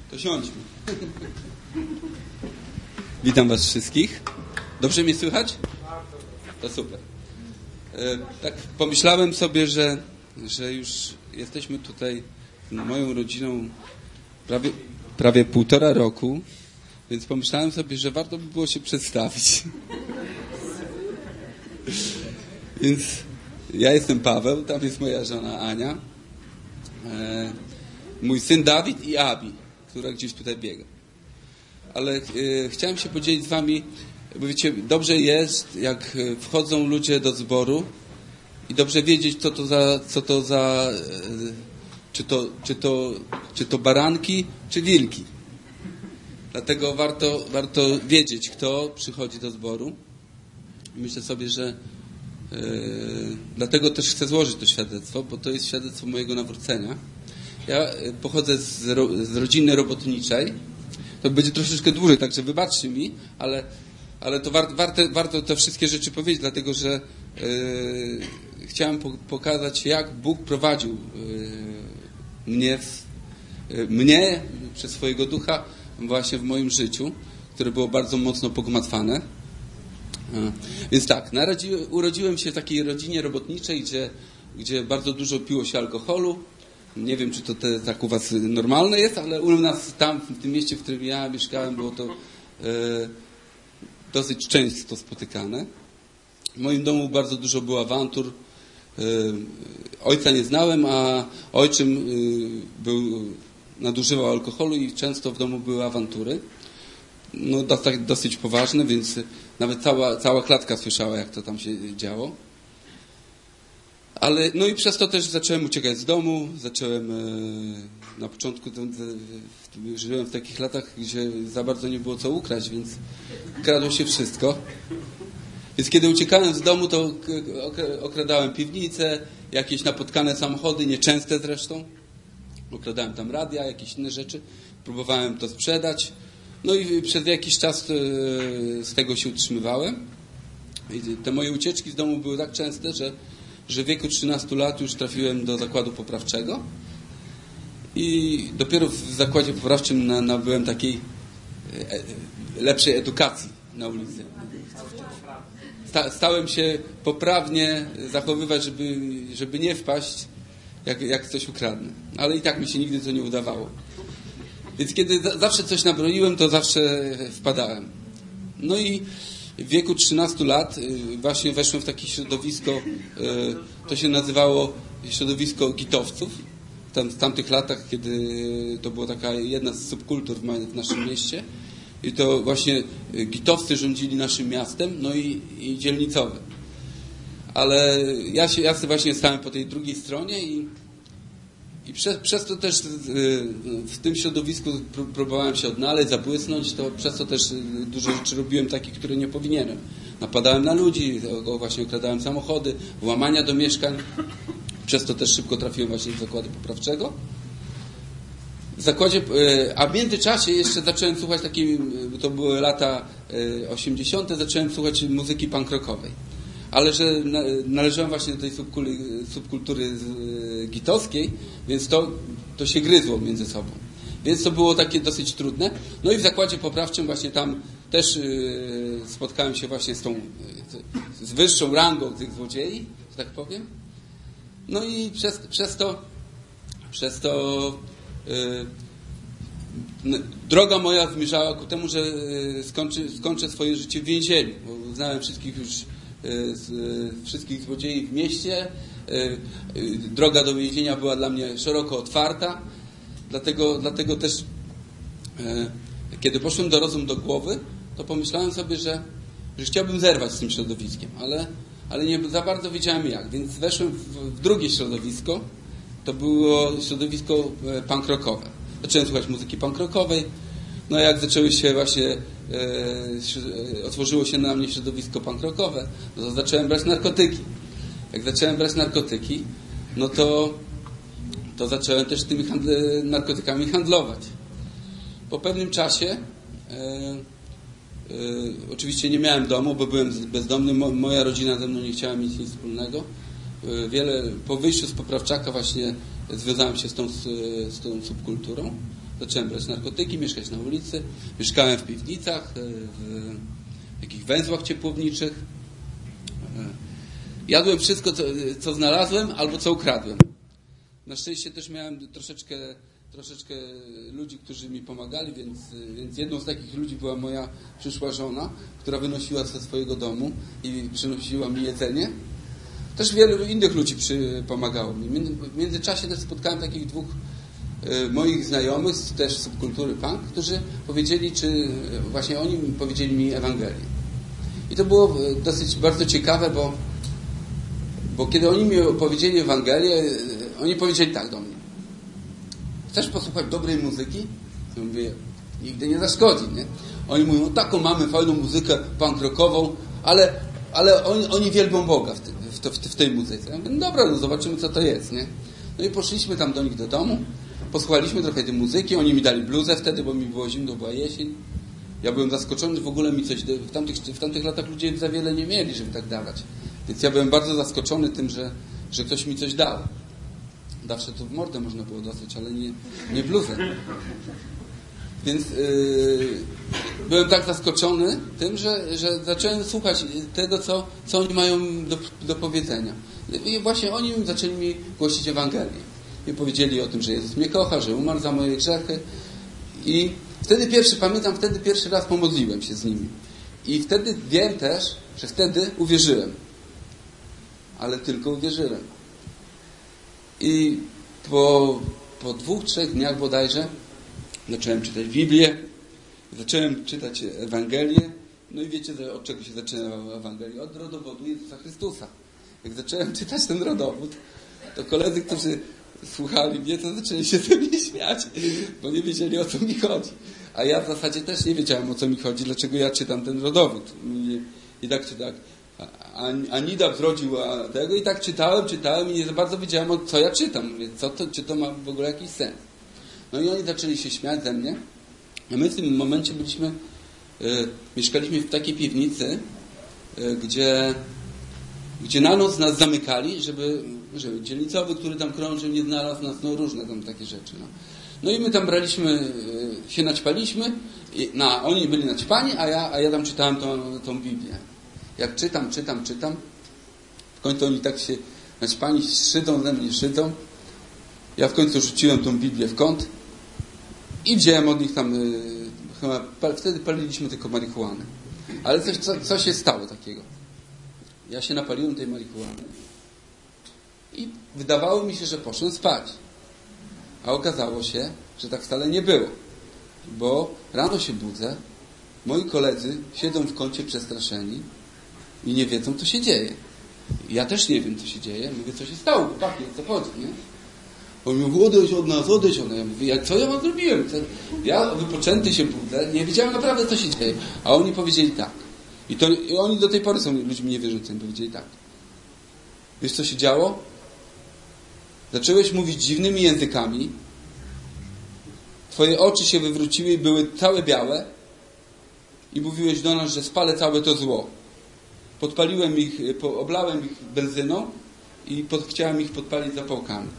To siądźmy. Witam was wszystkich. Dobrze mnie słychać? To super. Tak pomyślałem sobie, że już jesteśmy tutaj moją rodziną prawie 1,5 roku, więc pomyślałem sobie, że warto by było się przedstawić. Więc ja jestem Paweł, tam jest moja żona Ania, mój syn Dawid i Abi, która gdzieś tutaj biega. Ale chciałem się podzielić z wami, bo wiecie, dobrze jest, jak wchodzą ludzie do zboru i dobrze wiedzieć, czy to baranki, czy wilki. Dlatego warto wiedzieć, kto przychodzi do zboru. Myślę sobie, że dlatego też chcę złożyć to świadectwo, bo to jest świadectwo mojego nawrócenia. Ja pochodzę z rodziny robotniczej. To będzie troszeczkę dłużej, także wybaczcie mi, ale to warto te wszystkie rzeczy powiedzieć, dlatego że chciałem pokazać, jak Bóg prowadził mnie przez swojego ducha właśnie w moim życiu, które było bardzo mocno pogmatwane. Więc tak, urodziłem się w takiej rodzinie robotniczej, gdzie bardzo dużo piło się alkoholu. Nie wiem, czy to tak u was normalne jest, ale u nas tam, w tym mieście, w którym ja mieszkałem, było to dosyć często spotykane. W moim domu bardzo dużo było awantur. Ojca nie znałem, a ojczym nadużywał alkoholu i często w domu były awantury. No dosyć poważne, więc nawet cała klatka słyszała, jak to tam się działo. Ale, no i przez to też zacząłem uciekać z domu, na początku żyłem w takich latach, gdzie za bardzo nie było co ukraść, więc kradło się wszystko. Więc kiedy uciekałem z domu, to okradałem piwnice, jakieś napotkane samochody, nieczęste zresztą. Okradałem tam radia, jakieś inne rzeczy. Próbowałem to sprzedać. No i przez jakiś czas z tego się utrzymywałem. I te moje ucieczki z domu były tak częste, że w wieku 13 lat już trafiłem do zakładu poprawczego i dopiero w zakładzie poprawczym nabyłem takiej lepszej edukacji na ulicy. Stałem się poprawnie zachowywać, żeby nie wpaść, jak coś ukradnę. Ale i tak mi się nigdy to nie udawało. Więc kiedy zawsze coś nabroiłem, to zawsze wpadałem. No i w wieku 13 lat właśnie weszłem w takie środowisko, to się nazywało środowisko gitowców. W tamtych latach, kiedy to była taka jedna z subkultur w naszym mieście. I to właśnie gitowcy rządzili naszym miastem, no i dzielnicowe. Ale ja właśnie stałem po tej drugiej stronie i przez to też w tym środowisku próbowałem się odnaleźć, zabłysnąć, to przez to też dużo rzeczy robiłem takich, które nie powinienem. Napadałem na ludzi, właśnie okradałem samochody, włamania do mieszkań. Przez to też szybko trafiłem właśnie do zakładu poprawczego. A w międzyczasie jeszcze zacząłem słuchać to były lata 80., zacząłem słuchać muzyki punk rockowej. Ale że należałem właśnie do tej subkultury gitowskiej, więc to się gryzło między sobą. Więc to było takie dosyć trudne. No i w zakładzie poprawczym właśnie tam też spotkałem się właśnie z wyższą rangą tych złodziei, że tak powiem. No i przez to droga moja zmierzała ku temu, że skończę swoje życie w więzieniu. Bo znałem wszystkich złodziei w mieście. Droga do więzienia była dla mnie szeroko otwarta. Dlatego też kiedy poszłem do rozum do głowy, to pomyślałem sobie, że chciałbym zerwać z tym środowiskiem, ale nie za bardzo wiedziałem jak. Więc weszłem w drugie środowisko. To było środowisko punk rockowe. Zacząłem słuchać muzyki punk rockowej. No jak zaczęły się właśnie otworzyło się na mnie środowisko punk rockowe, no to zacząłem brać narkotyki. Jak zacząłem brać narkotyki, no to zacząłem też tymi narkotykami handlować. Po pewnym czasie oczywiście nie miałem domu, bo byłem bezdomny. Moja rodzina ze mną nie chciała mieć nic wspólnego. Po wyjściu z poprawczaka właśnie związałem się z tą subkulturą. zacząłem brać narkotyki, mieszkać na ulicy, mieszkałem w piwnicach, w takich węzłach ciepłowniczych. Jadłem wszystko, co znalazłem albo co ukradłem. Na szczęście też miałem troszeczkę ludzi, którzy mi pomagali, więc jedną z takich ludzi była moja przyszła żona, która wynosiła ze swojego domu i przynosiła mi jedzenie. Też wielu innych ludzi pomagało mi. W międzyczasie też spotkałem takich dwóch moich znajomych, też z subkultury punk, którzy powiedzieli, właśnie oni powiedzieli mi Ewangelię. I to było dosyć bardzo ciekawe, bo kiedy oni mi opowiedzieli Ewangelię, oni powiedzieli tak do mnie: chcesz posłuchać dobrej muzyki? Ja mówię, nigdy nie zaszkodzi, nie? Oni mówią, taką mamy fajną muzykę punk rockową, ale oni wielbią Boga w tej muzyce. Ja mówię, no dobra, no zobaczymy, co to jest, nie? No i poszliśmy tam do nich do domu, posłuchaliśmy trochę tej muzyki, oni mi dali bluzę wtedy, bo mi było zimno, była jesień. Ja byłem zaskoczony, że w ogóle mi coś... W tamtych latach ludzie za wiele nie mieli, żeby tak dawać. Więc ja byłem bardzo zaskoczony tym, że ktoś mi coś dał. Zawsze to w mordę można było dostać, ale nie bluzę. Więc byłem tak zaskoczony tym, że zacząłem słuchać tego, co oni mają do powiedzenia. I właśnie oni zaczęli mi głosić Ewangelię. I powiedzieli o tym, że Jezus mnie kocha, że umarł za moje grzechy. I pamiętam, wtedy pierwszy raz pomodliłem się z nimi. I wtedy wiem też, że wtedy uwierzyłem. Ale tylko uwierzyłem. I po 2-3 dniach bodajże zacząłem czytać Biblię, zacząłem czytać Ewangelię. No i wiecie, od czego się zaczyna Ewangelia? Od rodowodu Jezusa Chrystusa. Jak zacząłem czytać ten rodowód, to koledzy, którzy słuchali mnie, to zaczęli się ze mnie śmiać, bo nie wiedzieli, o co mi chodzi. A ja w zasadzie też nie wiedziałem, o co mi chodzi, dlaczego ja czytam ten rodowód. I tak czy tak. Anida zrodziła tego i tak czytałem i nie za bardzo wiedziałem, co ja czytam. Mówię, czy to ma w ogóle jakiś sens. No i oni zaczęli się śmiać ze mnie. A my w tym momencie mieszkaliśmy w takiej piwnicy, gdzie na noc nas zamykali, żeby dzielnicowy, który tam krążył, nie znalazł nas, no różne tam takie rzeczy. No i my tam się naćpaliśmy, oni byli naćpani, a ja tam czytałem tą Biblię. Jak czytam, w końcu oni tak się naćpani szydzą ze mnie, ja w końcu rzuciłem tą Biblię w kąt i wziąłem od nich tam, wtedy paliliśmy tylko marihuanę. Ale coś się stało takiego. Ja się napaliłem tej marihuany i wydawało mi się, że poszłem spać. A okazało się, że tak wcale nie było. Bo rano się budzę, moi koledzy siedzą w kącie przestraszeni i nie wiedzą, co się dzieje. Ja też nie wiem, co się dzieje. Mówię, co się stało, chłopaki, o co chodzi, nie? Oni mówią, odejdź od nas. Ja mówię, co ja zrobiłem? Ja wypoczęty się budzę, nie wiedziałem naprawdę, co się dzieje. A oni powiedzieli tak. I oni do tej pory są ludźmi niewierzącymi. Powiedzieli tak. Wiesz, co się działo? Zacząłeś mówić dziwnymi językami. Twoje oczy się wywróciły i były całe białe. I mówiłeś do nas, że spalę całe to zło. Podpaliłem ich, oblałem ich benzyną i chciałem ich podpalić zapałkami.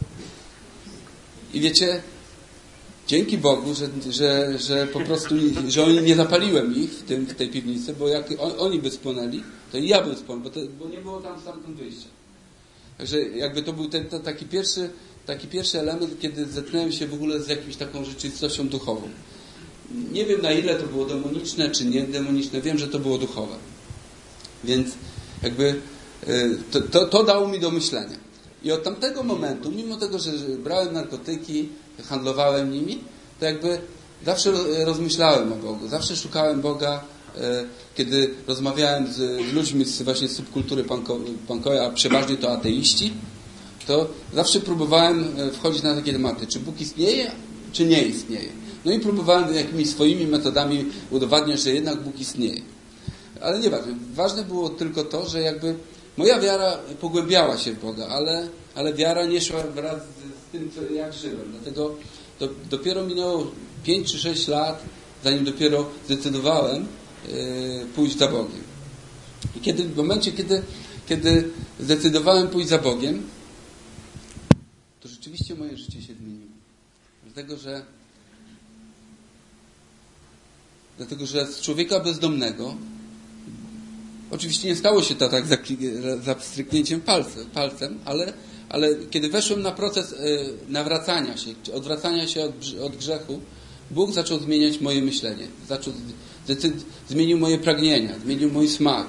I wiecie, dzięki Bogu, że po prostu, że oni nie zapaliłem ich w tej piwnicy, bo jak oni by spłonęli, to i ja bym spłonął, bo nie było tam stamtąd wyjścia. Także jakby to był taki pierwszy element, kiedy zetknąłem się w ogóle z jakąś taką rzeczywistością duchową. Nie wiem, na ile to było demoniczne, czy nie demoniczne. Wiem, że to było duchowe. Więc jakby to dało mi do myślenia. I od tamtego momentu, mimo tego, że brałem narkotyki, handlowałem nimi, to jakby zawsze rozmyślałem o Bogu. Zawsze szukałem Boga, kiedy rozmawiałem z ludźmi właśnie z subkultury punkowej, a przeważnie to ateiści, to zawsze próbowałem wchodzić na takie tematy. Czy Bóg istnieje, czy nie istnieje? No i próbowałem jakimiś swoimi metodami udowadniać, że jednak Bóg istnieje. Ale nieważne. Ważne było tylko to, że jakby moja wiara pogłębiała się w Boga, ale wiara nie szła wraz z tym, jak żyłem. Dlatego dopiero minęło 5 czy 6 lat, zanim dopiero zdecydowałem pójść za Bogiem. I w momencie, kiedy zdecydowałem pójść za Bogiem, to rzeczywiście moje życie się zmieniło. Dlatego, że Dlatego, że z człowieka bezdomnego, oczywiście nie stało się to tak za pstryknięciem palcem, ale kiedy weszłem na proces nawracania się, odwracania się od grzechu, Bóg zaczął zmieniać moje myślenie, zmienił moje pragnienia, zmienił mój smak,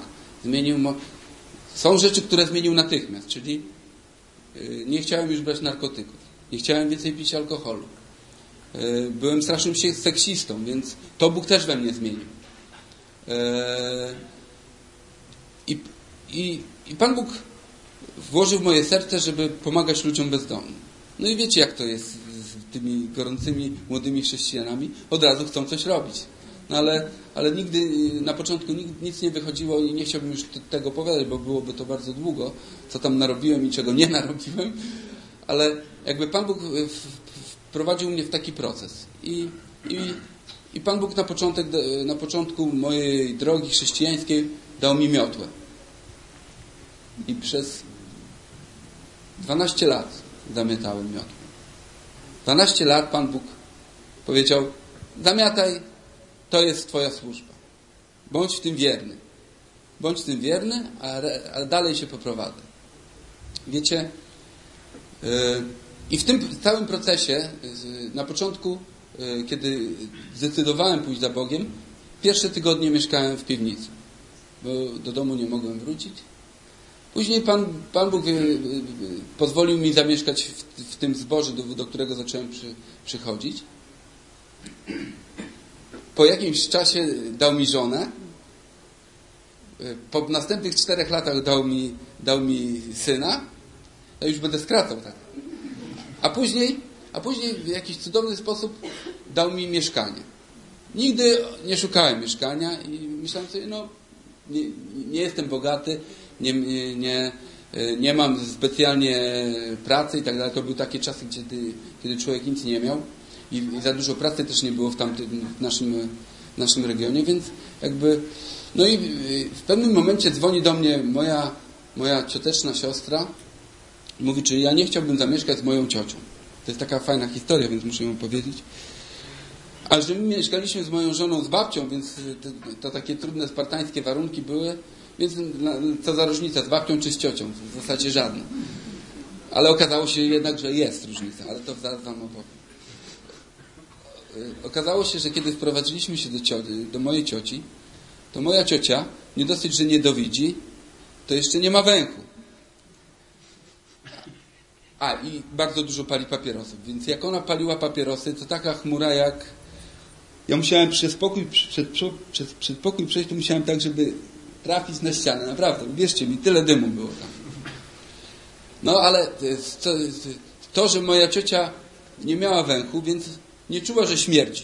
są rzeczy, które zmienił natychmiast, czyli nie chciałem już brać narkotyków, nie chciałem więcej pić alkoholu. Byłem strasznym seksistą, więc to Bóg też we mnie zmienił. I Pan Bóg włożył w moje serce, żeby pomagać ludziom bezdomnym. No i wiecie, jak to jest z tymi gorącymi, młodymi chrześcijanami. Od razu chcą coś robić. No ale nigdy, na początku nic nie wychodziło i nie chciałbym już tego opowiadać, bo byłoby to bardzo długo, co tam narobiłem i czego nie narobiłem. Ale jakby Pan Bóg wprowadził mnie w taki proces. I Pan Bóg na początku mojej drogi chrześcijańskiej dał mi miotłę. I przez 12 lat zamiatałem miotłę. 12 lat Pan Bóg powiedział: zamiataj, to jest Twoja służba. Bądź w tym wierny. Bądź w tym wierny, a dalej się poprowadzę. Wiecie, i w tym całym procesie, na początku, kiedy zdecydowałem pójść za Bogiem, pierwsze tygodnie mieszkałem w piwnicy, bo do domu nie mogłem wrócić. Później Pan Bóg pozwolił mi zamieszkać w tym zborze, do którego zacząłem przychodzić. Po jakimś czasie dał mi żonę. Po następnych 4 latach dał mi syna. Ja już będę skracał tak. A później w jakiś cudowny sposób dał mi mieszkanie. Nigdy nie szukałem mieszkania i myślałem sobie, nie jestem bogaty, nie mam specjalnie pracy i tak dalej. To były takie czasy, kiedy człowiek nic nie miał i za dużo pracy też nie było w naszym regionie, więc jakby... No i w pewnym momencie dzwoni do mnie moja cioteczna siostra i mówi, czy ja nie chciałbym zamieszkać z moją ciocią. To jest taka fajna historia, więc muszę ją powiedzieć. A że my mieszkaliśmy z moją żoną, z babcią, więc to takie trudne, spartańskie warunki były, więc co za różnica, z babcią czy z ciocią? W zasadzie żadna. Ale okazało się jednak, że jest różnica, ale to zaraz wam opowiem. Okazało się, że kiedy wprowadziliśmy się do mojej cioci, to moja ciocia nie dosyć, że nie dowidzi, to jeszcze nie ma węchu. I bardzo dużo pali papierosów. Więc jak ona paliła papierosy, to taka chmura jak... Ja musiałem przez pokój przejść, to musiałem tak, żeby trafić na ścianę. Naprawdę, wierzcie mi, tyle dymu było tam. No ale to, że moja ciocia nie miała węchu, więc nie czuła, że śmierdzi.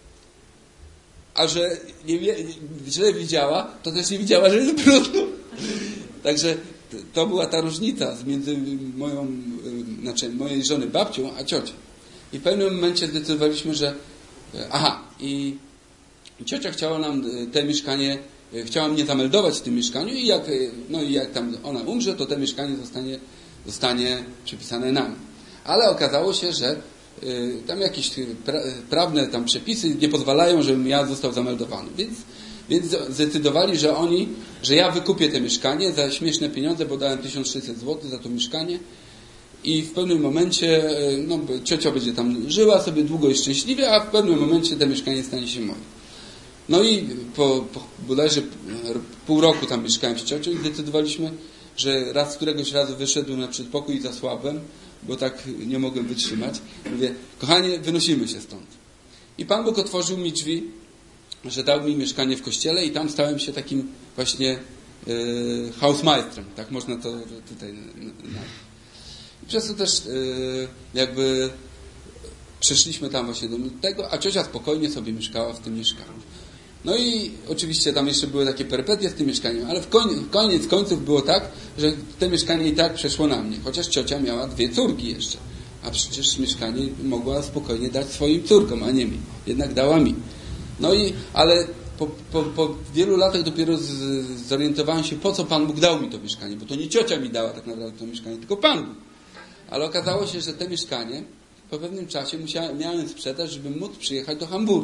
A że źle widziała, to też nie widziała, że jest brudno. Także to była ta różnica między mojej żony babcią a ciocią. I w pewnym momencie zdecydowaliśmy, że i ciocia chciała nam te mieszkanie, chciała mnie zameldować w tym mieszkaniu i jak tam ona umrze, to te mieszkanie zostanie przypisane nam. Ale okazało się, że tam jakieś prawne tam przepisy nie pozwalają, żebym ja został zameldowany. Więc zdecydowali, że ja wykupię te mieszkanie za śmieszne pieniądze, bo dałem 1600 zł za to mieszkanie i w pewnym momencie ciocia będzie tam żyła sobie długo i szczęśliwie, a w pewnym momencie to mieszkanie stanie się moje. No i po bodajże pół roku tam mieszkałem z ciocią i zdecydowaliśmy, że któregoś razu wyszedłem na przedpokój i zasłabłem, bo tak nie mogłem wytrzymać. Mówię, kochanie, wynosimy się stąd. I Pan Bóg otworzył mi drzwi, że dał mi mieszkanie w kościele i tam stałem się takim właśnie hausmeistrem, tak można to tutaj nazwać. I przez to też jakby przeszliśmy tam właśnie do tego, a ciocia spokojnie sobie mieszkała w tym mieszkaniu. No i oczywiście tam jeszcze były takie perypetie z tym mieszkaniem, ale koniec końców było tak, że to mieszkanie i tak przeszło na mnie, chociaż ciocia miała 2 córki jeszcze, a przecież mieszkanie mogła spokojnie dać swoim córkom, a nie mi. Jednak dała mi. No i, ale po wielu latach dopiero zorientowałem się, po co Pan Bóg dał mi to mieszkanie, bo to nie ciocia mi dała tak naprawdę to mieszkanie, tylko Pan Bóg. Ale okazało się, że to mieszkanie po pewnym czasie miałem sprzedać, żeby móc przyjechać do Hamburga.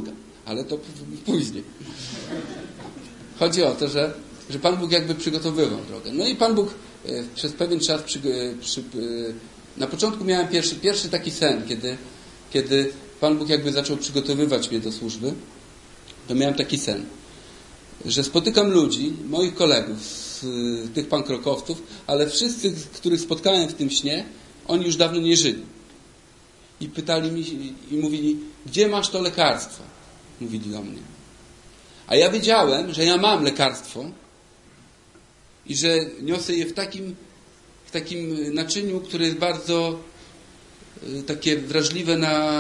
ale to później. Chodzi o to, że Pan Bóg jakby przygotowywał drogę. No i Pan Bóg przez pewien czas na początku miałem pierwszy taki sen, kiedy Pan Bóg jakby zaczął przygotowywać mnie do służby, to miałem taki sen, że spotykam ludzi, moich kolegów, tych pankrokowców, ale wszyscy, których spotkałem w tym śnie, oni już dawno nie żyli. I pytali mi i mówili, gdzie masz to lekarstwo? Mówili do mnie. A ja wiedziałem, że ja mam lekarstwo i że niosę je w takim naczyniu, które jest bardzo takie wrażliwe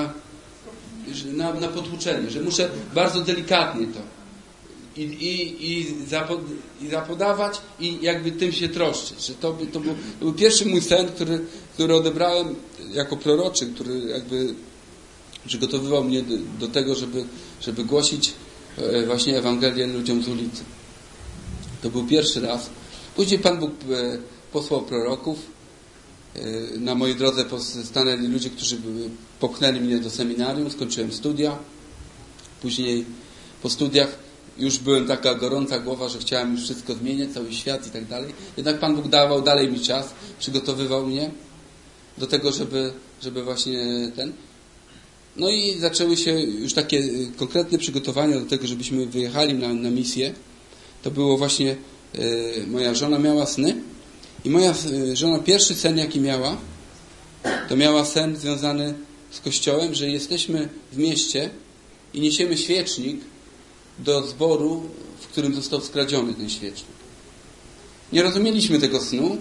na potłuczenie, że muszę bardzo delikatnie to i zapodawać i jakby tym się troszczyć. Że to był pierwszy mój sen, który odebrałem jako proroczy, który jakby przygotowywał mnie do tego, żeby głosić właśnie Ewangelię ludziom z ulicy. To był pierwszy raz. Później Pan Bóg posłał proroków. Na mojej drodze stanęli ludzie, którzy popchnęli mnie do seminarium. Skończyłem studia. Później po studiach już byłem taka gorąca głowa, że chciałem już wszystko zmieniać, cały świat i tak dalej. Jednak Pan Bóg dawał dalej mi czas, przygotowywał mnie do tego, żeby właśnie No i zaczęły się już takie konkretne przygotowania do tego, żebyśmy wyjechali na misję. To było właśnie, moja żona miała sny i moja żona pierwszy sen, jaki miała, to miała sen związany z kościołem, że jesteśmy w mieście i niesiemy świecznik do zboru, w którym został skradziony ten świecznik. Nie rozumieliśmy tego snu,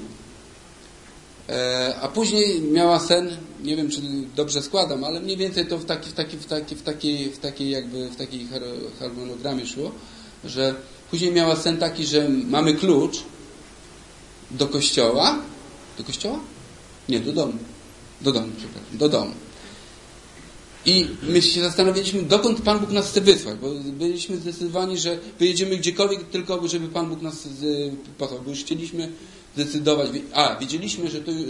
a później miała sen, nie wiem, czy dobrze składam, ale mniej więcej to w takiej harmonogramie szło, że później miała sen taki, że mamy klucz do kościoła. Do kościoła? Nie, do domu. Do domu. I my się zastanawialiśmy, dokąd Pan Bóg nas chce wysłać, bo byliśmy zdecydowani, że wyjedziemy gdziekolwiek, tylko żeby Pan Bóg nas posłał, bo już chcieliśmy zdecydować. Wiedzieliśmy,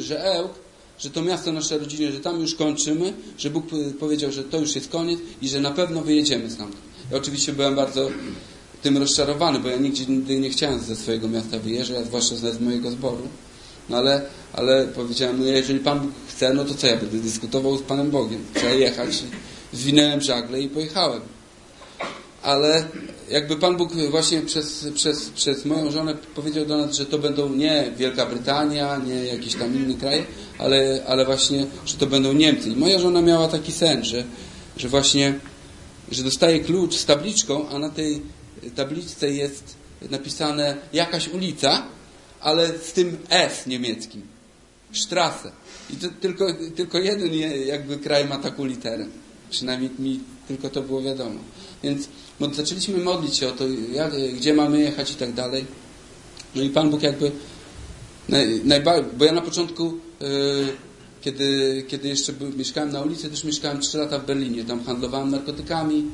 że to miasto nasze rodzinne, że tam już kończymy, że Bóg powiedział, że to już jest koniec i że na pewno wyjedziemy stamtąd. Ja oczywiście byłem bardzo tym rozczarowany, bo ja nigdy nie chciałem ze swojego miasta wyjeżdżać, zwłaszcza z mojego zboru. No ale powiedziałem, no jeżeli Pan Bóg chce, no to co ja będę dyskutował z Panem Bogiem? Trzeba jechać. Zwinęłem żagle i pojechałem. Ale jakby Pan Bóg właśnie przez moją żonę powiedział do nas, że to będą nie Wielka Brytania, nie jakieś tam inne kraje, ale właśnie, że to będą Niemcy. I moja żona miała taki sen, że właśnie, że dostaje klucz z tabliczką, a na tej tabliczce jest napisane jakaś ulica, ale z tym S niemieckim. Strasse. I to tylko jeden jakby kraj ma taką literę. Przynajmniej mi tylko to było wiadomo. Więc zaczęliśmy modlić się o to, gdzie mamy jechać i tak dalej. No i Pan Bóg jakby bo ja na początku, kiedy jeszcze mieszkałem na ulicy, też mieszkałem 3 lata w Berlinie. Tam handlowałem narkotykami,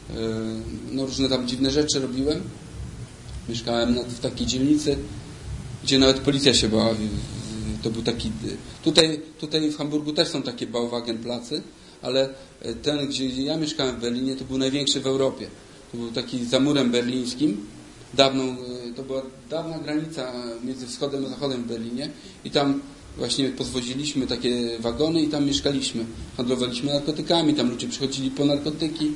różne tam dziwne rzeczy robiłem. Mieszkałem w takiej dzielnicy, gdzie nawet policja się bała. To był taki... Tutaj w Hamburgu też są takie Bauwagenplacy, ale ten, gdzie ja mieszkałem w Berlinie, to był największy w Europie. To był taki za murem berlińskim. To była dawna granica między wschodem a zachodem w Berlinie i tam właśnie podwoziliśmy takie wagony i tam mieszkaliśmy. Handlowaliśmy narkotykami, tam ludzie przychodzili po narkotyki,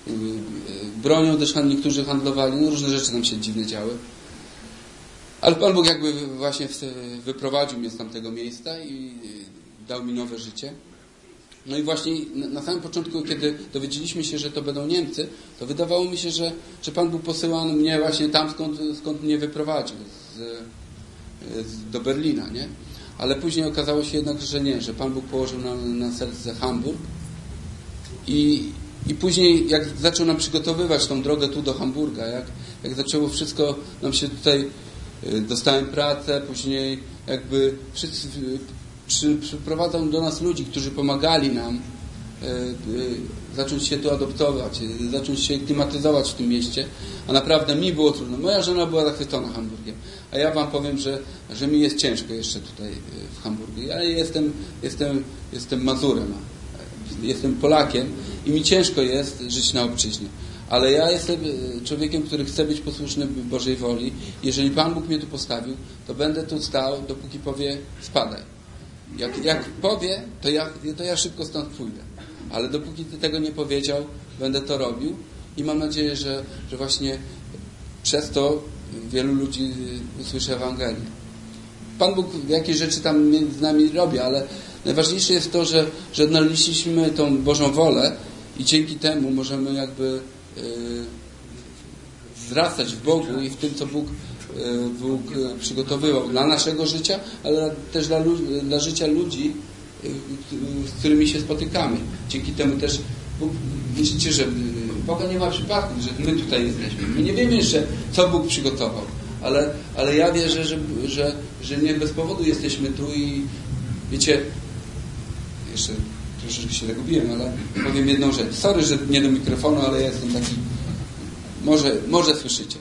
bronią też niektórzy handlowali, różne rzeczy tam się dziwne działy. Ale Pan Bóg jakby właśnie wyprowadził mnie z tamtego miejsca i dał mi nowe życie. No i właśnie na samym początku, kiedy dowiedzieliśmy się, że to będą Niemcy, to wydawało mi się, że Pan Bóg posyła mnie właśnie tam, skąd mnie wyprowadził, do Berlina, nie? Ale później okazało się jednak, że nie, że Pan Bóg położył na serce Hamburg i później jak zaczął nam przygotowywać tą drogę tu do Hamburga, jak zaczęło wszystko nam się tutaj, dostałem pracę, później jakby wszyscy przyprowadzał do nas ludzi, którzy pomagali nam zacząć się tu adoptować, zacząć się klimatyzować w tym mieście, a naprawdę mi było trudno. Moja żona była zachwycona Hamburgiem, a ja wam powiem, że mi jest ciężko jeszcze tutaj w Hamburgu. Ja jestem Mazurem, jestem Polakiem i mi ciężko jest żyć na obczyźnie. Ale ja jestem człowiekiem, który chce być posłuszny Bożej woli. Jeżeli Pan Bóg mnie tu postawił, to będę tu stał, dopóki powie spadaj. Jak powie, to ja szybko stąd pójdę. Ale dopóki tego nie powiedział, będę to robił i mam nadzieję, że właśnie przez to wielu ludzi usłyszy Ewangelię. Pan Bóg jakieś rzeczy tam między nami robi, ale najważniejsze jest to, że odnaleźliśmy tą Bożą wolę i dzięki temu możemy jakby wzrastać w Bogu i w tym, co Bóg przygotowywał dla naszego życia, ale też dla życia ludzi, z którymi się spotykamy. Dzięki temu też Bóg, wiecie, że Boga nie ma przypadków, że my tutaj jesteśmy. My nie wiemy jeszcze, co Bóg przygotował, ale ja wierzę, że nie bez powodu jesteśmy tu i wiecie, jeszcze troszeczkę się zagubiłem, ale powiem jedną rzecz. Sorry, że nie do mikrofonu, ale ja jestem taki, może słyszycie.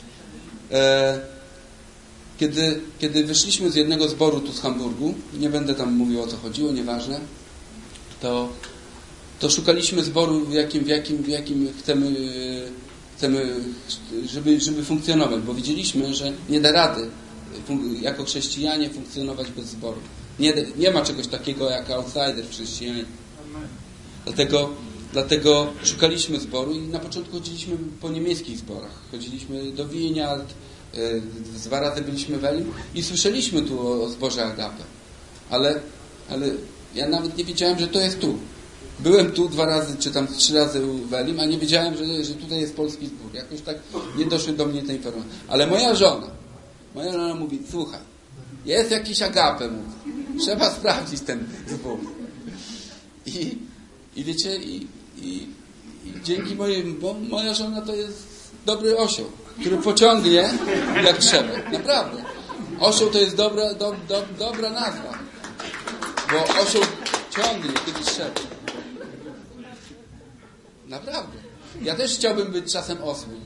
Kiedy wyszliśmy z jednego zboru tu z Hamburgu, nie będę tam mówił, o co chodziło, nieważne, to szukaliśmy zboru, w jakim chcemy żeby funkcjonować, bo widzieliśmy, że nie da rady jako chrześcijanie funkcjonować bez zboru. Nie ma czegoś takiego jak outsider w chrześcijaństwie. Dlatego szukaliśmy zboru i na początku chodziliśmy po niemieckich zborach. Chodziliśmy do Winiard, 2 razy byliśmy w Elim i słyszeliśmy tu o zborze Agape. Ale ja nawet nie wiedziałem, że to jest tu. Byłem tu 2 razy, czy tam 3 razy w Elim, a nie wiedziałem, że tutaj jest polski zbór. Jakoś tak nie doszły do mnie te informacje. Ale moja żona mówi, słuchaj, jest jakiś Agape, mówi. Trzeba sprawdzić ten zbór. I wiecie, i dzięki bo moja żona to jest dobry osioł, który pociągnie jak trzeba. Naprawdę. Osioł to jest dobra nazwa. Bo osioł ciągnie, kiedy trzeba. Naprawdę. Ja też chciałbym być czasem osłem.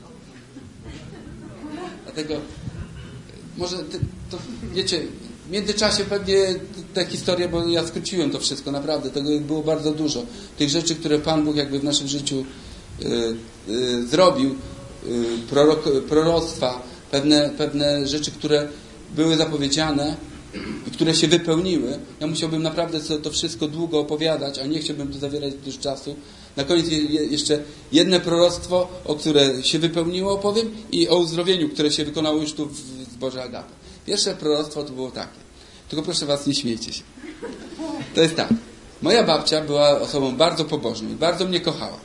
Dlatego może to wiecie, w międzyczasie pewnie te historie, bo ja skróciłem to wszystko, naprawdę, tego było bardzo dużo. Tych rzeczy, które Pan Bóg jakby w naszym życiu zrobił, proroctwa, pewne rzeczy, które były zapowiedziane i które się wypełniły. Ja musiałbym naprawdę to wszystko długo opowiadać, a nie chciałbym tu zawierać dużo czasu. Na koniec jeszcze jedno proroctwo, o które się wypełniło, opowiem, i o uzdrowieniu, które się wykonało już tu w zborze Agape. Pierwsze proroctwo to było takie. Tylko proszę was, nie śmiejcie się. To jest tak. Moja babcia była osobą bardzo pobożną i bardzo mnie kochała.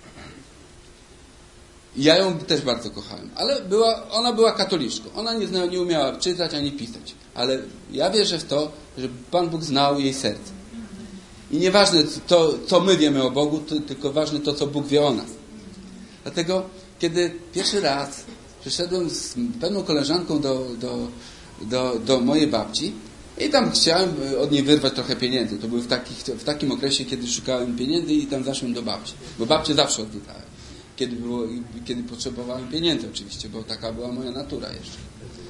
I ja ją też bardzo kochałem. Ale ona była katoliczką. Ona nie umiała czytać ani pisać. Ale ja wierzę w to, że Pan Bóg znał jej serce. I nieważne to, co my wiemy o Bogu, tylko ważne to, co Bóg wie o nas. Dlatego, kiedy pierwszy raz przyszedłem z pewną koleżanką do mojej babci i tam chciałem od niej wyrwać trochę pieniędzy. To był w takim okresie, kiedy szukałem pieniędzy i tam zaszłem do babci. Bo babcię zawsze odwiedzałem. Kiedy potrzebowałem pieniędzy oczywiście, bo taka była moja natura jeszcze.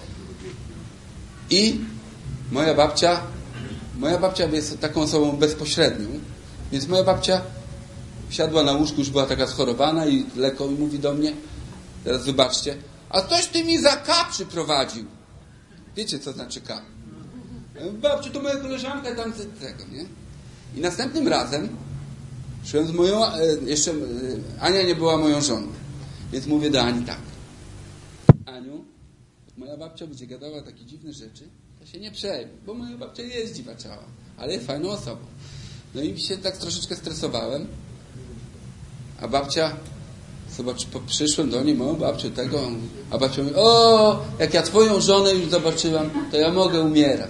I moja babcia jest taką osobą bezpośrednią, więc moja babcia siadła na łóżku, już była taka schorowana i lekko mówi do mnie, teraz wybaczcie, a coś ty mi za K przyprowadził. Wiecie, co znaczy K? Babciu, to moja koleżanka tam tego, nie? I następnym razem szłem z moją, jeszcze Ania nie była moją żoną, więc mówię do Ani tak. Aniu, moja babcia będzie gadała takie dziwne rzeczy, to się nie przejmie, bo moja babcia jest dziwaczała, ale jest fajną osobą. No i się tak troszeczkę stresowałem, a babcia, przyszłem do niej, moją babcię tego, a babcia mówi, o, jak ja twoją żonę już zobaczyłam, to ja mogę umierać.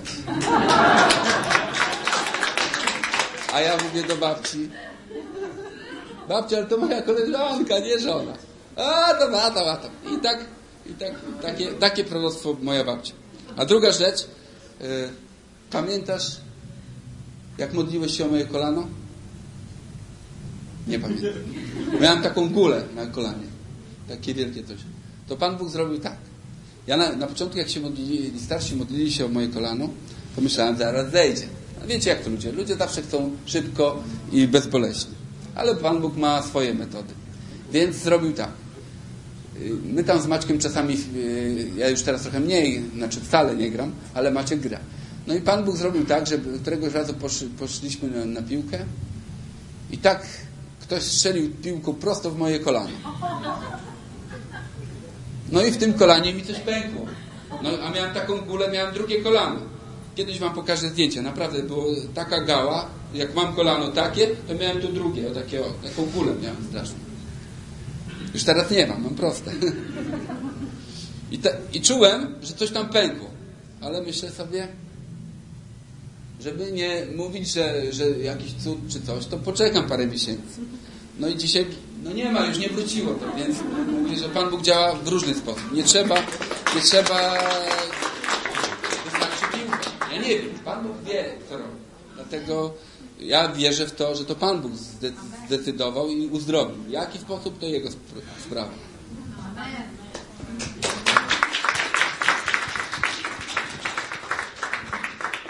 A ja mówię do babci, babcia, ale to moja koleżanka, nie żona. A tam. I takie proroctwo moja babcia. A druga rzecz, pamiętasz, jak modliłeś się o moje kolano? Nie pamiętam. Miałem taką gulę na kolanie. Takie wielkie coś. To Pan Bóg zrobił tak. Ja na początku, jak się starsi modlili się o moje kolano, to myślałem, zaraz zejdzie. A wiecie, jak to ludzie? Ludzie zawsze chcą szybko i bezboleśnie. Ale Pan Bóg ma swoje metody. Więc zrobił tak. My tam z Maćkiem czasami, ja już teraz trochę mniej, znaczy wcale nie gram, ale Maciek gra. No i Pan Bóg zrobił tak, że któregoś razu poszliśmy na piłkę i tak ktoś strzelił piłką prosto w moje kolano. No i w tym kolanie mi coś pękło. No, a miałem taką gulę, miałem drugie kolano. Kiedyś wam pokażę zdjęcie. Naprawdę było taka gała, jak mam kolano takie, to miałem tu drugie, taką gulę miałem straszną. Już teraz nie mam proste. I czułem, że coś tam pękło. Ale myślę sobie, żeby nie mówić, że jakiś cud czy coś, to poczekam parę miesięcy. No i dzisiaj, no nie ma, już nie wróciło to, więc mówię, że Pan Bóg działa w różny sposób. Nie trzeba wystarczy piłkę. Ja nie wiem, Pan Bóg wie, co robi. Dlatego ja wierzę w to, że to Pan Bóg zdecydował i uzdrowił. W jaki sposób, to Jego sprawa.